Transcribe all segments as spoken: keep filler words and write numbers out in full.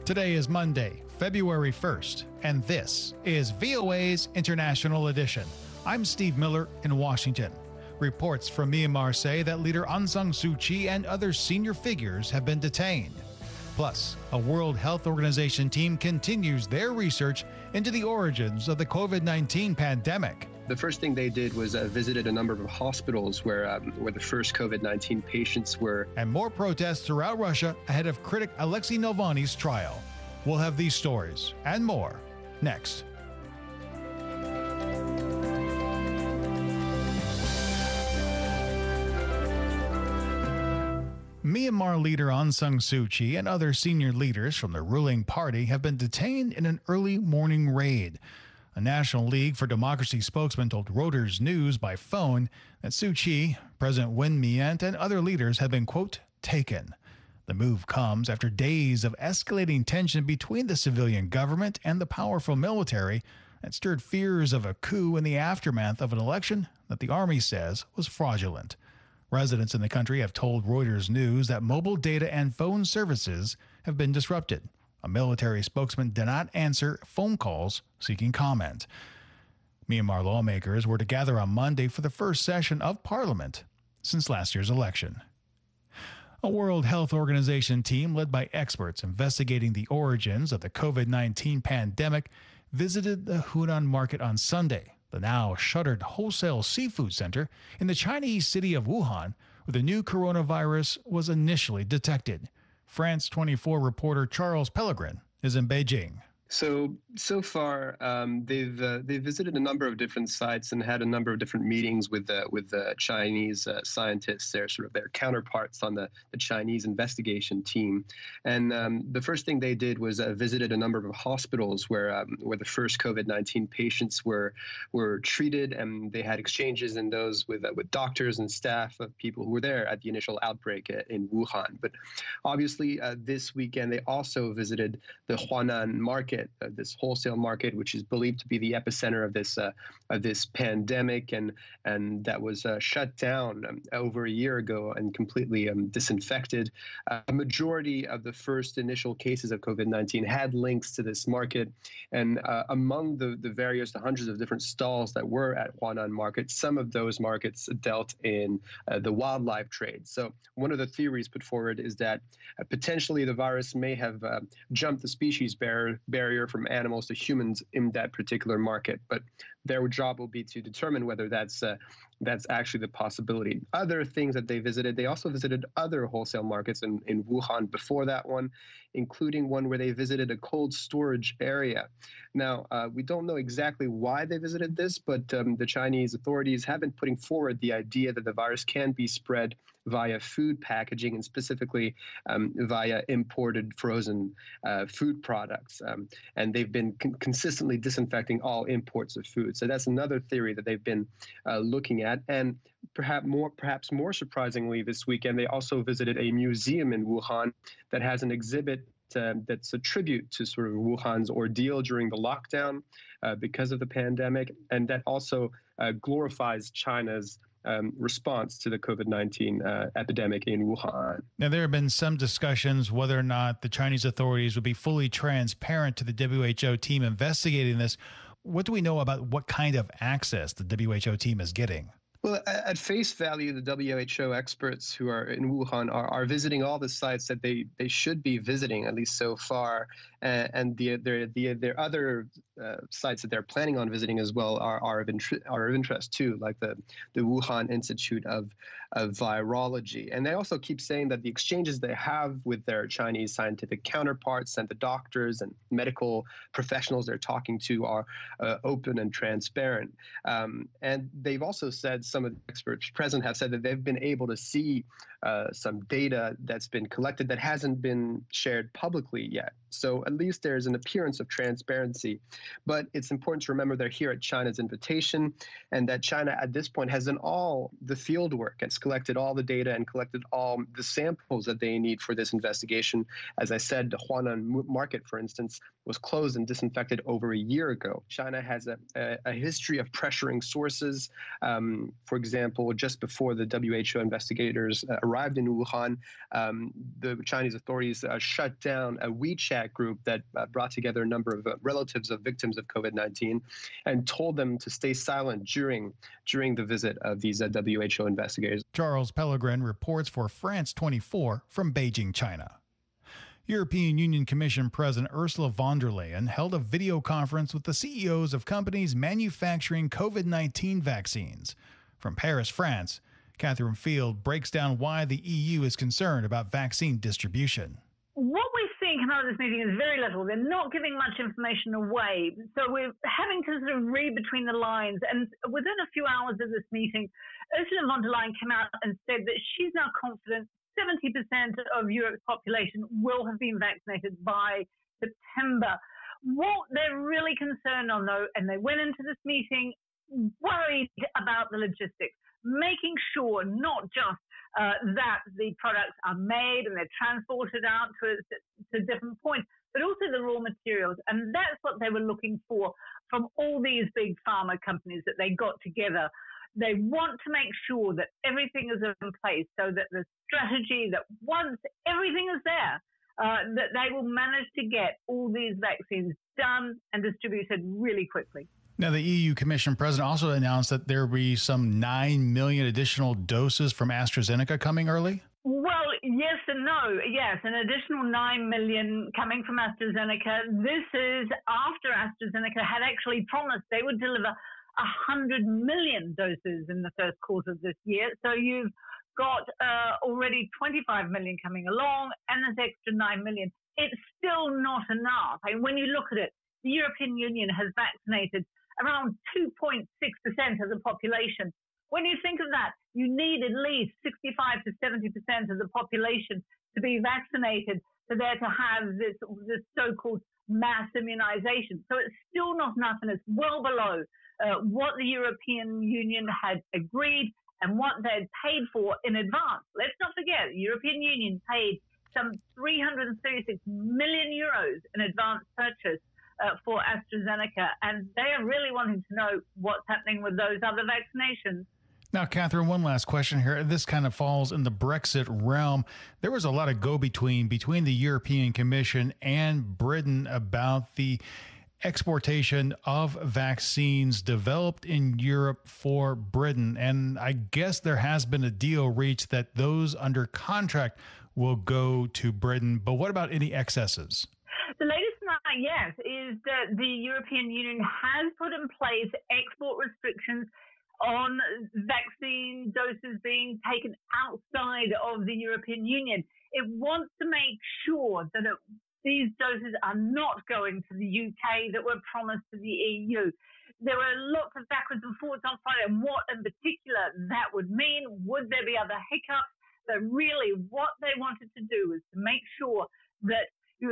Today is Monday, February first, and this is V O A's International Edition. I'm Steve Miller in Washington. Reports from Myanmar say that leader Aung San Suu Kyi and other senior figures have been detained. Plus, a World Health Organization team continues their research into the origins of the COVID nineteen pandemic. The first thing they did was uh, visited a number of hospitals where um, where the first COVID nineteen patients were. And more protests throughout Russia ahead of critic Alexei Navalny's trial. We'll have these stories and more next. Myanmar leader Aung San Suu Kyi and other senior leaders from the ruling party have been detained in an early morning raid. A National League for Democracy spokesman told Reuters News by phone that Suu Kyi, President Win Myint, and other leaders have been, quote, taken. The move comes after days of escalating tension between the civilian government and the powerful military that stirred fears of a coup in the aftermath of an election that the army says was fraudulent. Residents in the country have told Reuters News that mobile data and phone services have been disrupted. A military spokesman did not answer phone calls seeking comment. Myanmar lawmakers were to gather on Monday for the first session of parliament since last year's election. A World Health Organization team led by experts investigating the origins of the COVID nineteen pandemic visited the Hunan market on Sunday, the now shuttered wholesale seafood center in the Chinese city of Wuhan, where the new coronavirus was initially detected. France twenty-four reporter Charles Pellegrin is in Beijing. So, so far, um, they've uh, they've visited a number of different sites and had a number of different meetings with the with the Chinese uh, scientists, their sort of their counterparts on the, the Chinese investigation team. And um, the first thing they did was uh, visited a number of hospitals where um, where the first COVID nineteen patients were were treated, and they had exchanges in those with uh, with doctors and staff of people who were there at the initial outbreak in Wuhan. But obviously, uh, this weekend they also visited the Huanan market. Uh, this wholesale market, which is believed to be the epicenter of this uh, of this pandemic, and and that was uh, shut down um, over a year ago and completely um, disinfected. Uh, a majority of the first initial cases of COVID nineteen had links to this market, and uh, among the the various the hundreds of different stalls that were at Huanan Market, some of those markets dealt in uh, the wildlife trade. So one of the theories put forward is that uh, potentially the virus may have uh, jumped the species barrier. barrier from animals to humans in that particular market, but their job will be to determine whether that's uh, that's actually the possibility. Other things that they visited, they also visited other wholesale markets in, in Wuhan before that one, including one where they visited a cold storage area. Now, uh, we don't know exactly why they visited this, but um, the Chinese authorities have been putting forward the idea that the virus can be spread via food packaging, and specifically um, via imported frozen uh, food products. Um, and they've been con- consistently disinfecting all imports of food. So that's another theory that they've been uh, looking at. And perhaps more, perhaps more surprisingly, this weekend, they also visited a museum in Wuhan that has an exhibit Uh, that's a tribute to sort of Wuhan's ordeal during the lockdown uh, because of the pandemic, and that also uh, glorifies China's um, response to the COVID nineteen uh, epidemic in Wuhan. Now, there have been some discussions whether or not the Chinese authorities would be fully transparent to the W H O team investigating this. What do we know about what kind of access the W H O team is getting? Well, at face value, the W H O experts who are in Wuhan are, are visiting all the sites that they, they should be visiting, at least so far. Uh, and the, their, the, their other uh, sites that they're planning on visiting as well are, are, of, intri- are of interest, too, like the, the Wuhan Institute of, of Virology. And they also keep saying that the exchanges they have with their Chinese scientific counterparts and the doctors and medical professionals they're talking to are uh, open and transparent. Um, and they've also said, some of the experts present have said that they've been able to see uh, some data that's been collected that hasn't been shared publicly yet. So at least there's an appearance of transparency. But it's important to remember they're here at China's invitation, and that China at this point has done all the field work. It's collected all the data and collected all the samples that they need for this investigation. As I said, the Huanan market, for instance, was closed and disinfected over a year ago. China has a, a, a history of pressuring sources. Um, for example, just before the W H O investigators uh, arrived in Wuhan, um, the Chinese authorities uh, shut down a WeChat group that uh, brought together a number of uh, relatives of victims of COVID nineteen and told them to stay silent during, during the visit of these uh, W H O investigators. Charles Pellegrin reports for France twenty-four from Beijing, China. European Union Commission President Ursula von der Leyen held a video conference with the C E Os of companies manufacturing COVID nineteen vaccines. From Paris, France, Catherine Field breaks down why the E U is concerned about vaccine distribution. What we're seeing come out of this meeting is very little. They're not giving much information away. So we're having to sort of read between the lines. And within a few hours of this meeting, Ursula von der Leyen came out and said that she's now confident seventy percent of Europe's population will have been vaccinated by September. What they're really concerned on, though, and they went into this meeting worried about the logistics, making sure not just uh, that the products are made and they're transported out to, to different points, but also the raw materials. And that's what they were looking for from all these big pharma companies that they got together. They want to make sure that everything is in place so that the strategy that once everything is there, uh, that they will manage to get all these vaccines done and distributed really quickly. Now, the E U Commission President also announced that there will be some nine million additional doses from AstraZeneca coming early. Well, yes and no. Yes, an additional nine million coming from AstraZeneca. This is after AstraZeneca had actually promised they would deliver one hundred million doses in the first quarter of this year. So you've got uh, already twenty-five million coming along and this extra nine million. It's still not enough. I mean, when you look at it, the European Union has vaccinated around two point six percent of the population. When you think of that, you need at least sixty-five to seventy percent of the population to be vaccinated for there to have this, this so-called mass immunization. So it's still not enough, and it's well below uh, what the European Union had agreed and what they'd paid for in advance. Let's not forget, the European Union paid some three hundred thirty-six million euros in advance purchase Uh, for AstraZeneca, and they are really wanting to know what's happening with those other vaccinations. Now, Catherine, one last question here. This kind of falls in the Brexit realm. There was a lot of go-between between the European Commission and Britain about the exportation of vaccines developed in Europe for Britain. And I guess there has been a deal reached that those under contract will go to Britain. But what about any excesses? The latest tonight, yes, is that the European Union has put in place export restrictions on vaccine doses being taken outside of the European Union. It wants to make sure that it, these doses are not going to the U K that were promised to the E U. There were lots of backwards and forwards on Friday and what in particular that would mean. Would there be other hiccups? But really what they wanted to do was to make sure that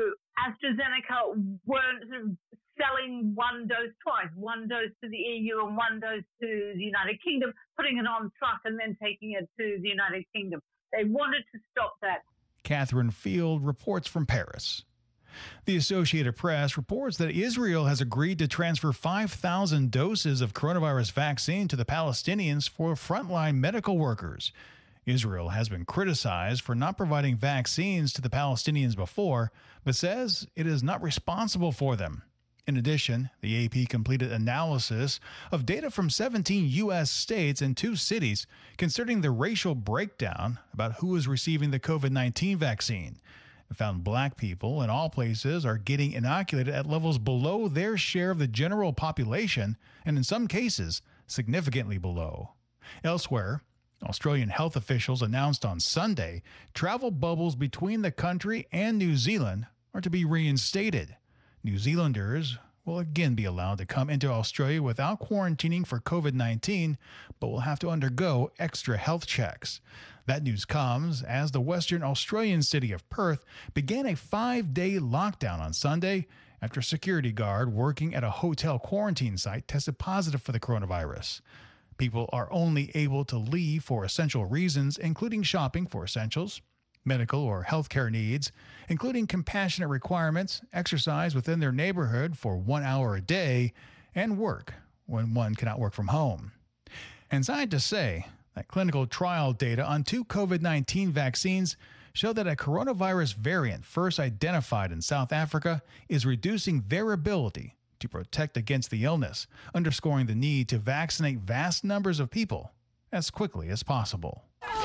AstraZeneca weren't sort of selling one dose twice, one dose to the E U and one dose to the United Kingdom, putting it on truck and then taking it to the United Kingdom. They wanted to stop that. Catherine Field reports from Paris. The Associated Press reports that Israel has agreed to transfer five thousand doses of coronavirus vaccine to the Palestinians for frontline medical workers. Israel has been criticized for not providing vaccines to the Palestinians before, but says it is not responsible for them. In addition, the A P completed analysis of data from seventeen U S states and two cities concerning the racial breakdown about who is receiving the COVID nineteen vaccine. It found black people in all places are getting inoculated at levels below their share of the general population, and in some cases, significantly below. Elsewhere, Australian health officials announced on Sunday travel bubbles between the country and New Zealand are to be reinstated. New Zealanders will again be allowed to come into Australia without quarantining for COVID nineteen, but will have to undergo extra health checks. That news comes as the Western Australian city of Perth began a five-day lockdown on Sunday after a security guard working at a hotel quarantine site tested positive for the coronavirus. People are only able to leave for essential reasons, including shopping for essentials, medical or healthcare needs, including compassionate requirements, exercise within their neighborhood for one hour a day, and work when one cannot work from home. And scientists say that clinical trial data on two COVID nineteen vaccines show that a coronavirus variant first identified in South Africa is reducing their ability to protect against the illness, underscoring the need to vaccinate vast numbers of people as quickly as possible.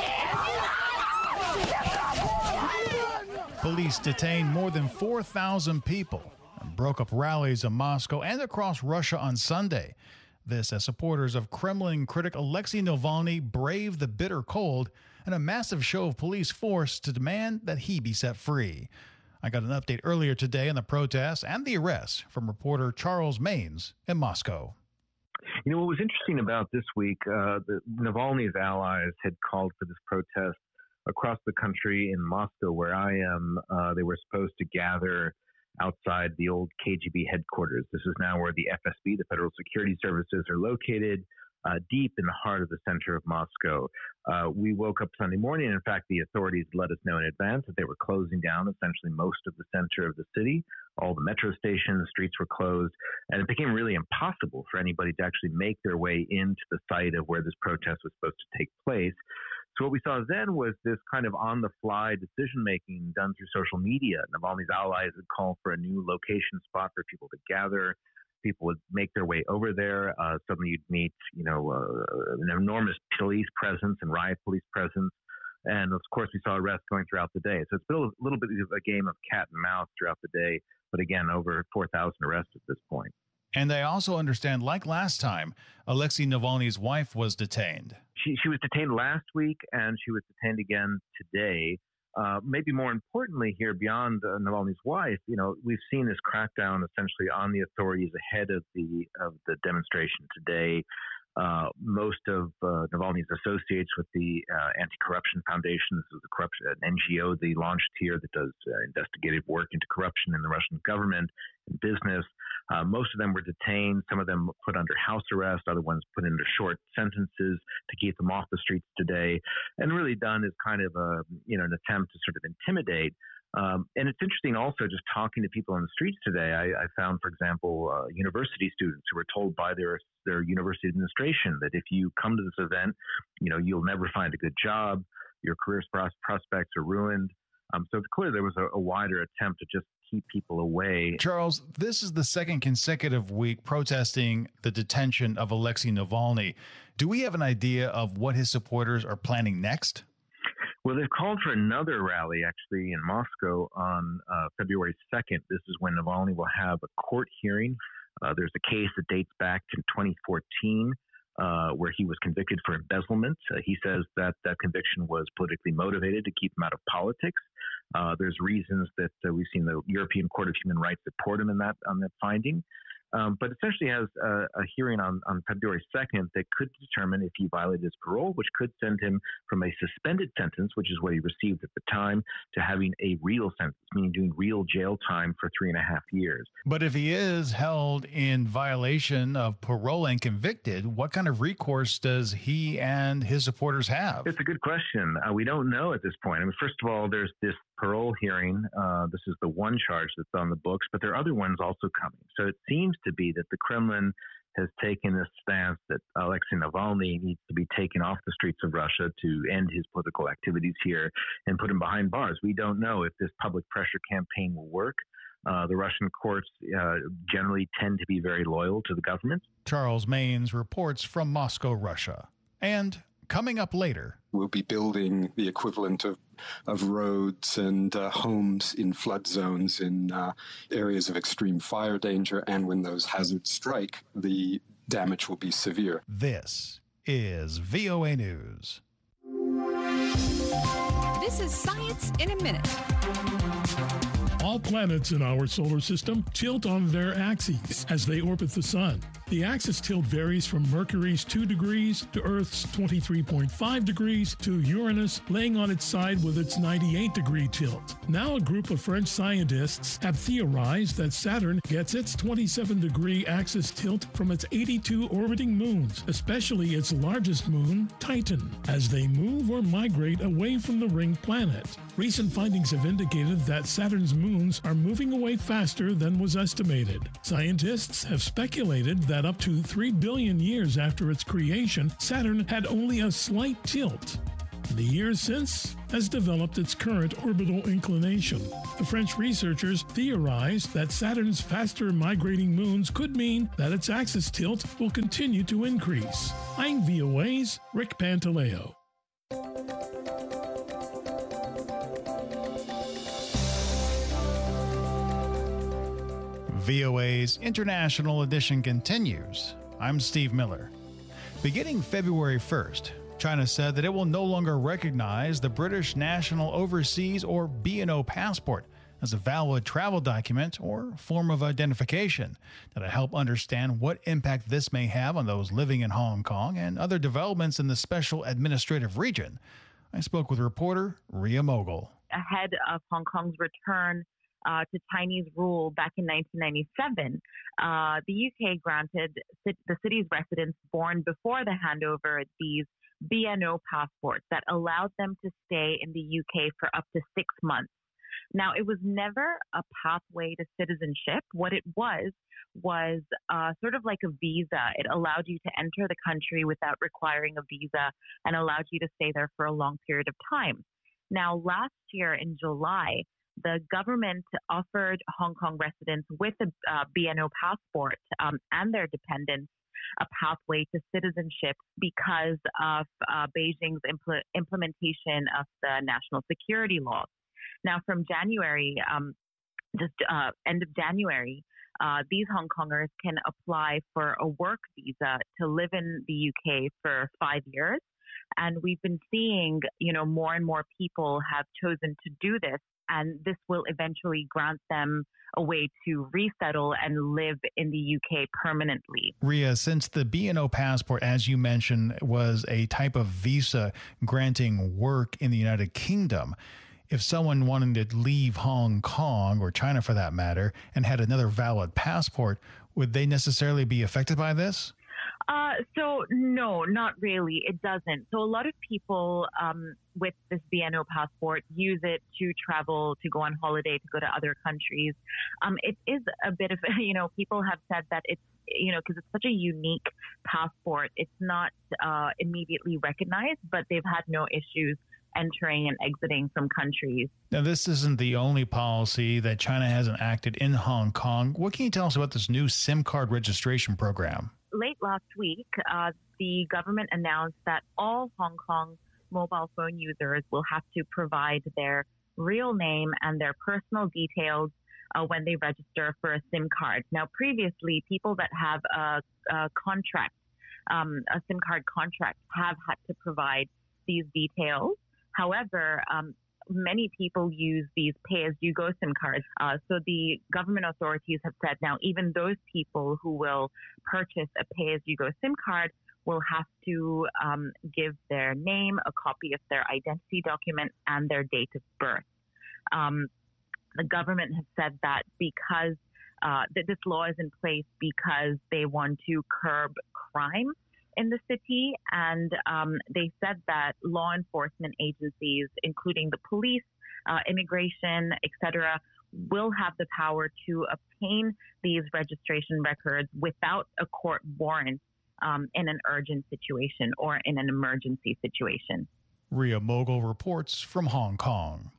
Police detained more than four thousand people and broke up rallies in Moscow and across Russia on Sunday. This as supporters of Kremlin critic Alexei Navalny braved the bitter cold and a massive show of police force to demand that he be set free. I got an update earlier today on the protests and the arrests from reporter Charles Maynes in Moscow. You know, what was interesting about this week, uh, the Navalny's allies had called for this protest across the country. In Moscow, where I am, uh, they were supposed to gather outside the old K G B headquarters. This is now where the F S B, the Federal Security Services, are located, uh, deep in the heart of the center of Moscow. Uh, we woke up Sunday morning, and in fact, the authorities let us know in advance that they were closing down essentially most of the center of the city. All the metro stations, streets were closed, and it became really impossible for anybody to actually make their way into the site of where this protest was supposed to take place. So what we saw then was this kind of on-the-fly decision-making done through social media. Navalny's allies would call for a new location spot for people to gather. People would make their way over there. Uh, suddenly you'd meet, you know, uh, an enormous police presence and riot police presence. And, of course, we saw arrests going throughout the day. So it's been a little bit of a game of cat and mouse throughout the day. But, again, over four thousand arrests at this point. And I also understand, like last time, Alexei Navalny's wife was detained. She, she was detained last week, and she was detained again today. Uh, maybe more importantly here, beyond uh, Navalny's wife, you know, we've seen this crackdown essentially on the authorities ahead of the of the demonstration today. Uh, most of uh, Navalny's associates with the uh, Anti-Corruption Foundation, this is a corruption, an N G O they launched here that does uh, investigative work into corruption in the Russian government and business. Uh, most of them were detained. Some of them put under house arrest. Other ones put under short sentences to keep them off the streets today. And really done as kind of a, you know, an attempt to sort of intimidate. Um, and it's interesting also just talking to people on the streets today. I, I found, for example, uh, university students who were told by their their university administration that if you come to this event, you know, you'll never find a good job. Your career prospects are ruined. Um, so it's clear there was a, a wider attempt to just keep people away. Charles, this is the second consecutive week protesting the detention of Alexei Navalny. Do we have an idea of what his supporters are planning next? Well, they've called for another rally, actually, in Moscow on uh, February second. This is when Navalny will have a court hearing. Uh, there's a case that dates back to twenty fourteen, uh, where he was convicted for embezzlement. Uh, he says that that conviction was politically motivated to keep him out of politics. Uh, there's reasons that uh, we've seen the European Court of Human Rights support him in that on that finding. Um, but essentially has a, a hearing on, on February second that could determine if he violated his parole, which could send him from a suspended sentence, which is what he received at the time, to having a real sentence, meaning doing real jail time for three and a half years. But if he is held in violation of parole and convicted, what kind of recourse does he and his supporters have? It's a good question. Uh, we don't know at this point. I mean, first of all, there's this parole hearing. Uh, this is the one charge that's on the books, but there are other ones also coming. So it seems to be that the Kremlin has taken this stance that Alexei Navalny needs to be taken off the streets of Russia to end his political activities here and put him behind bars. We don't know if this public pressure campaign will work. Uh, the Russian courts uh, generally tend to be very loyal to the government. Charles Maynes reports from Moscow, Russia. And coming up later, we'll be building the equivalent of, of roads and uh, homes in flood zones in uh, areas of extreme fire danger. And when those hazards strike, the damage will be severe. This is V O A News. This is Science in a Minute. All planets in our solar system tilt on their axes as they orbit the sun. The axis tilt varies from Mercury's two degrees to Earth's twenty-three point five degrees to Uranus laying on its side with its ninety-eight degree tilt. Now a group of French scientists have theorized that Saturn gets its twenty-seven degree axis tilt from its eighty-two orbiting moons, especially its largest moon, Titan, as they move or migrate away from the ring planet. Recent findings have indicated that Saturn's moons are moving away faster than was estimated. Scientists have speculated that up to three billion years after its creation, Saturn had only a slight tilt. The years since has developed its current orbital inclination. The French researchers theorized that Saturn's faster migrating moons could mean that its axis tilt will continue to increase. I'm V O A's Rick Pantaleo. V O A's International Edition continues. I'm Steve Miller. Beginning February first, China said that it will no longer recognize the British National Overseas or B N O passport as a valid travel document or form of identification. Now, to help understand what impact this may have on those living in Hong Kong and other developments in the Special Administrative Region, I spoke with reporter Ria Mogul. Ahead of Hong Kong's return Uh, to Chinese rule back in nineteen ninety-seven, uh, the U K granted the city's residents born before the handover these B N O passports that allowed them to stay in the U K for up to six months. Now, it was never a pathway to citizenship. What it was was uh, sort of like a visa. It allowed you to enter the country without requiring a visa and allowed you to stay there for a long period of time. Now, last year in July, the government offered Hong Kong residents with a uh, B N O passport um, and their dependents a pathway to citizenship because of uh, Beijing's impl- implementation of the national security laws. Now, from January, um, just uh, end of January, uh, these Hong Kongers can apply for a work visa to live in the U K for five years. And we've been seeing, you know, more and more people have chosen to do this. And this will eventually grant them a way to resettle and live in the U K permanently. Ria, since the B N O passport, as you mentioned, was a type of visa granting work in the United Kingdom, if someone wanted to leave Hong Kong, or China for that matter, and had another valid passport, would they necessarily be affected by this? Uh, so no, not really. It doesn't. So a lot of people um, with this B N O passport use it to travel, to go on holiday, to go to other countries. Um, it is a bit of, you know, people have said that it's, you know, because it's such a unique passport, it's not uh, immediately recognized, but they've had no issues entering and exiting from countries. Now, this isn't the only policy that China has enacted in Hong Kong. What can you tell us about this new SIM card registration program? Late last week, uh, the government announced that all Hong Kong mobile phone users will have to provide their real name and their personal details uh, when they register for a SIM card. Now, previously, people that have a, a contract, um, a SIM card contract, have had to provide these details. However, um, many people use these pay-as-you-go SIM cards. Uh, so the government authorities have said now even those people who will purchase a pay-as-you-go SIM card will have to um, give their name, a copy of their identity document, and their date of birth. Um, the government has said that because uh, that this law is in place because they want to curb crime in the city, and um, they said that law enforcement agencies, including the police, uh, immigration, et cetera, will have the power to obtain these registration records without a court warrant um, in an urgent situation or in an emergency situation. Ria Mogul reports from Hong Kong.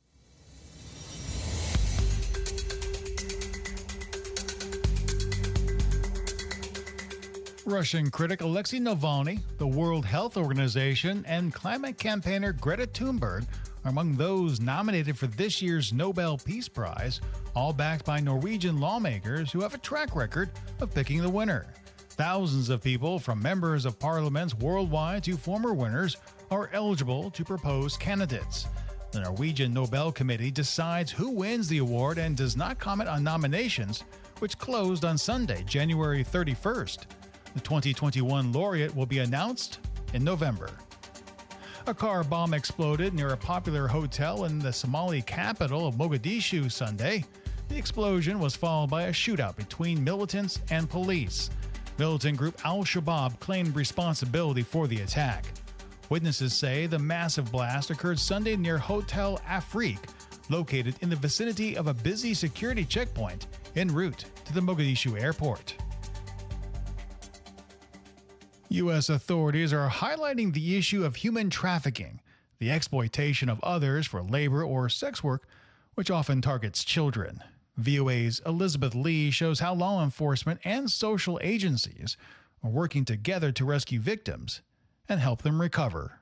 Russian critic Alexei Navalny, the World Health Organization, and climate campaigner Greta Thunberg are among those nominated for this year's Nobel Peace Prize, all backed by Norwegian lawmakers who have a track record of picking the winner. Thousands of people, from members of parliaments worldwide to former winners, are eligible to propose candidates. The Norwegian Nobel Committee decides who wins the award and does not comment on nominations, which closed on Sunday, January thirty-first. The twenty twenty-one laureate will be announced in November. A car bomb exploded near a popular hotel in the Somali capital of Mogadishu Sunday. The explosion was followed by a shootout between militants and police. Militant group Al-Shabaab claimed responsibility for the attack. Witnesses say the massive blast occurred Sunday near Hotel Afrique, located in the vicinity of a busy security checkpoint en route to the Mogadishu airport. U S authorities are highlighting the issue of human trafficking, the exploitation of others for labor or sex work, which often targets children. V O A's Elizabeth Lee shows how law enforcement and social agencies are working together to rescue victims and help them recover.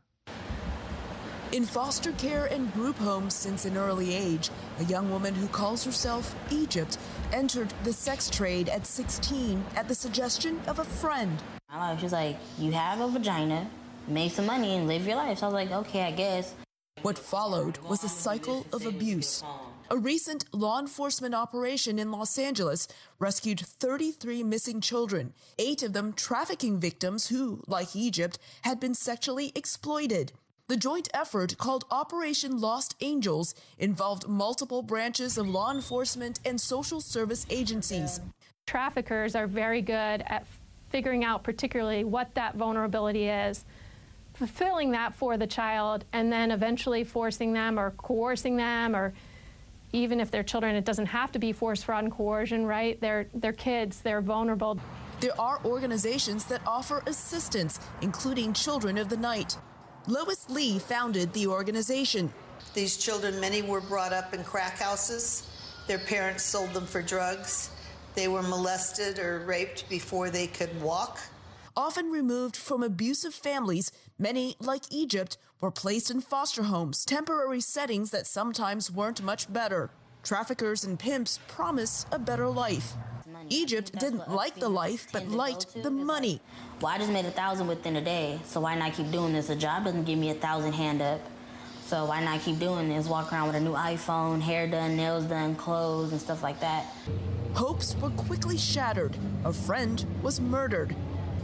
In foster care and group homes since an early age, a young woman who calls herself Egypt entered the sex trade at sixteen at the suggestion of a friend. I don't know, she's like, you have a vagina, make some money and live your life. So I was like, okay, I guess. What followed was a cycle of abuse. A recent law enforcement operation in Los Angeles rescued thirty-three missing children, eight of them trafficking victims who, like Egypt, had been sexually exploited. The joint effort, called Operation Lost Angels, involved multiple branches of law enforcement and social service agencies. Traffickers are very good at figuring out particularly what that vulnerability is, fulfilling that for the child, and then eventually forcing them or coercing them, or even if they're children, it doesn't have to be force, fraud, and coercion, right? They're, they're kids, they're vulnerable. There are organizations that offer assistance, including Children of the Night. Lois Lee founded the organization. These children, many were brought up in crack houses. Their parents sold them for drugs. They were molested or raped before they could walk. Often removed from abusive families, many, like Egypt, were placed in foster homes, temporary settings that sometimes weren't much better. Traffickers and pimps promise a better life. Egypt didn't like the life, but liked the money. Well, I just made a thousand within a day, so why not keep doing this? A job doesn't give me a thousand hand up, so why not keep doing this? Walk around with a new iPhone, hair done, nails done, clothes, and stuff like that. Hopes were quickly shattered. A friend was murdered.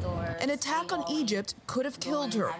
An attack on Egypt could have killed her.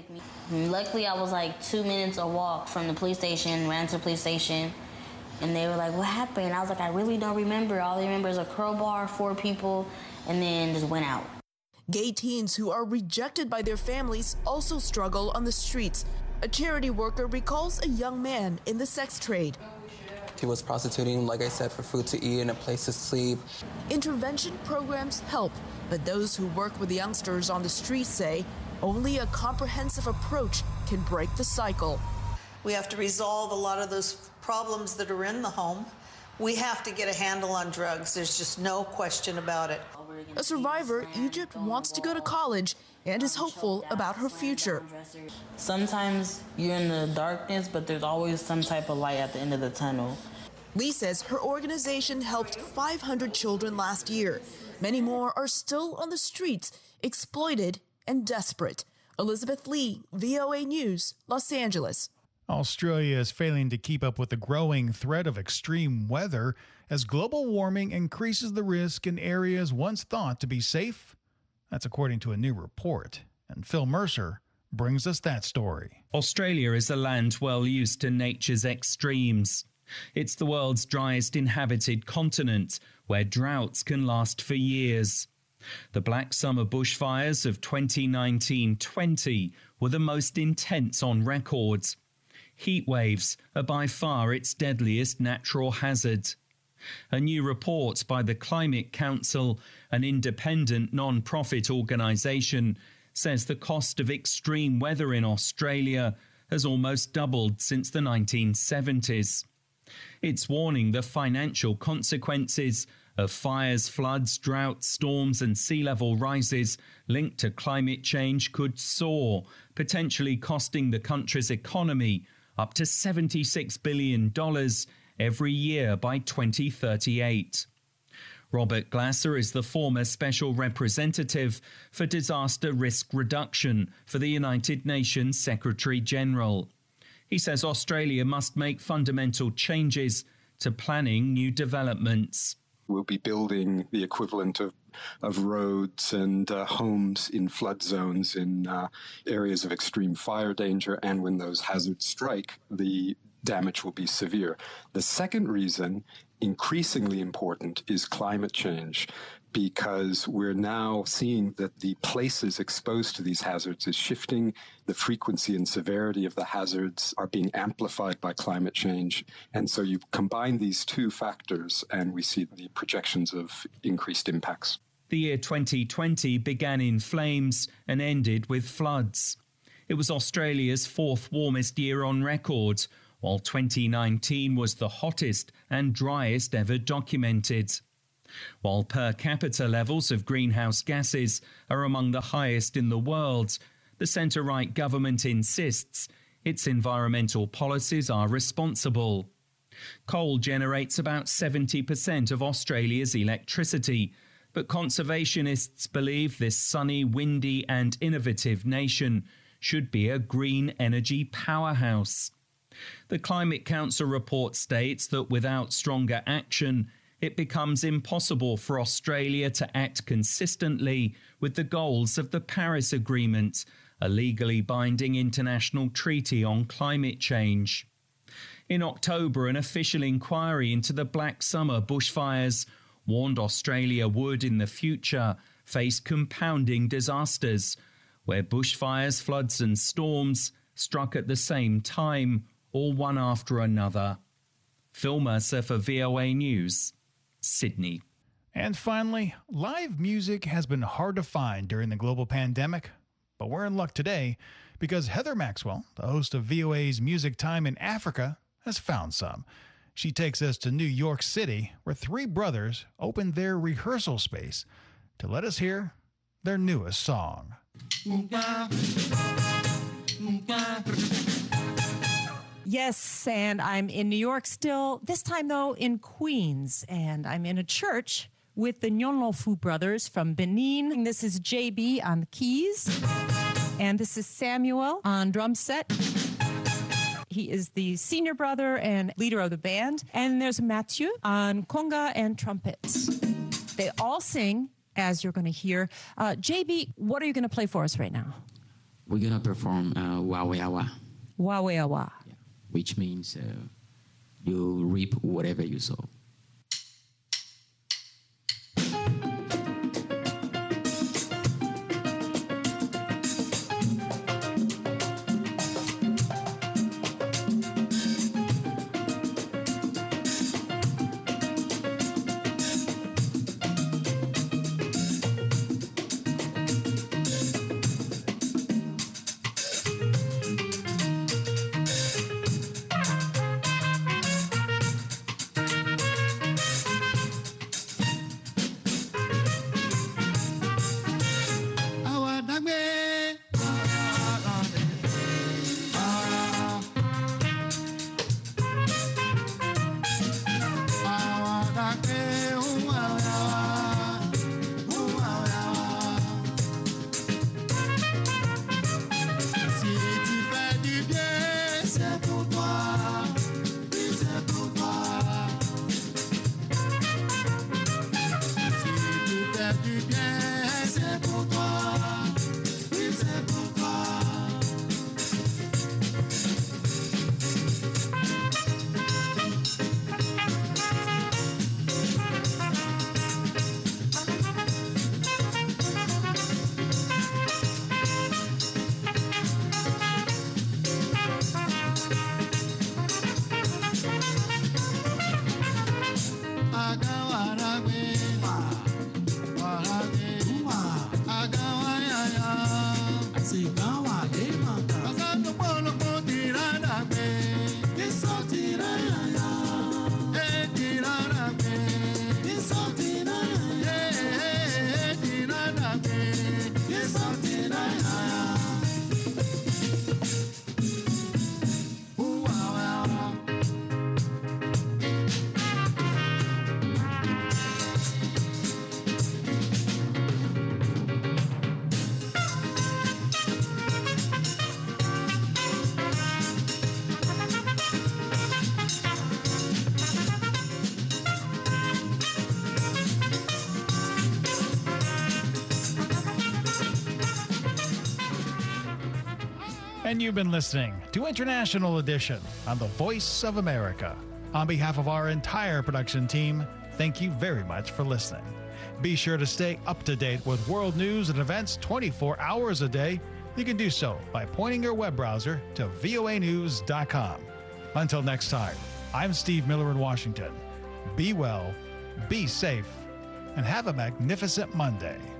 Luckily, I was like two minutes a walk from the police station, ran to the police station, and they were like, what happened? I was like, I really don't remember. All I remember is a crowbar, four people, and then just went out. Gay teens who are rejected by their families also struggle on the streets. A charity worker recalls a young man in the sex trade. He was prostituting, like I said, for food to eat and a place to sleep. Intervention programs help, but those who work with youngsters on the street say only a comprehensive approach can break the cycle. We have to resolve a lot of those problems that are in the home. We have to get a handle on drugs. There's just no question about it. A survivor, Egypt wants to go to college and is hopeful about her future. Sometimes you're in the darkness, but there's always some type of light at the end of the tunnel. Lee says her organization helped five hundred children last year. Many more are still on the streets, exploited and desperate. Elizabeth Lee, V O A News, Los Angeles. Australia is failing to keep up with the growing threat of extreme weather as global warming increases the risk in areas once thought to be safe. That's according to a new report. And Phil Mercer brings us that story. Australia is a land well used to nature's extremes. It's the world's driest inhabited continent, where droughts can last for years. The Black Summer bushfires of twenty nineteen twenty were the most intense on record. Heat waves are by far its deadliest natural hazard. A new report by the Climate Council, an independent non-profit organisation, says the cost of extreme weather in Australia has almost doubled since the nineteen seventies. It's warning the financial consequences of fires, floods, droughts, storms and sea level rises linked to climate change could soar, potentially costing the country's economy up to seventy-six billion dollars every year by twenty thirty-eight. Robert Glasser is the former Special Representative for Disaster Risk Reduction for the United Nations Secretary General. He says Australia must make fundamental changes to planning new developments. We'll be building the equivalent of, of roads and uh, homes in flood zones in uh, areas of extreme fire danger, and when those hazards strike, the damage will be severe. The second reason, increasingly important, is climate change, because we're now seeing that the places exposed to these hazards is shifting. The frequency and severity of the hazards are being amplified by climate change. And so you combine these two factors and we see the projections of increased impacts. The year twenty twenty began in flames and ended with floods. It was Australia's fourth warmest year on record, while twenty nineteen was the hottest and driest ever documented. While per capita levels of greenhouse gases are among the highest in the world, the centre-right government insists its environmental policies are responsible. Coal generates about seventy percent of Australia's electricity, but conservationists believe this sunny, windy and innovative nation should be a green energy powerhouse. The Climate Council report states that without stronger action, it becomes impossible for Australia to act consistently with the goals of the Paris Agreement, a legally binding international treaty on climate change. In October, an official inquiry into the Black Summer bushfires warned Australia would, in the future, face compounding disasters, where bushfires, floods and storms struck at the same time, all one after another. Phil Mercer for V O A News, Sydney. And finally, live music has been hard to find during the global pandemic, but we're in luck today because Heather Maxwell, the host of V O A's Music Time in Africa, has found some. She takes us to New York City, where three brothers opened their rehearsal space to let us hear their newest song. Yes, and I'm in New York still, this time though in Queens, and I'm in a church with the Nyonlofu brothers from Benin. This is J B on the keys, and this is Samuel on drum set. He is the senior brother and leader of the band, and there's Mathieu on conga and trumpets. They all sing, as you're going to hear. Uh, J B, what are you going to play for us right now? We're going to perform uh, Waweawa. Waweawa. Which means uh, you reap whatever you sow. And you've been listening to International Edition on the Voice of America. On behalf of our entire production team, thank you very much for listening. Be sure to stay up to date with world news and events twenty-four hours a day. You can do so by pointing your web browser to V O A news dot com. Until next time, I'm Steve Miller in Washington. Be well, be safe, and have a magnificent Monday.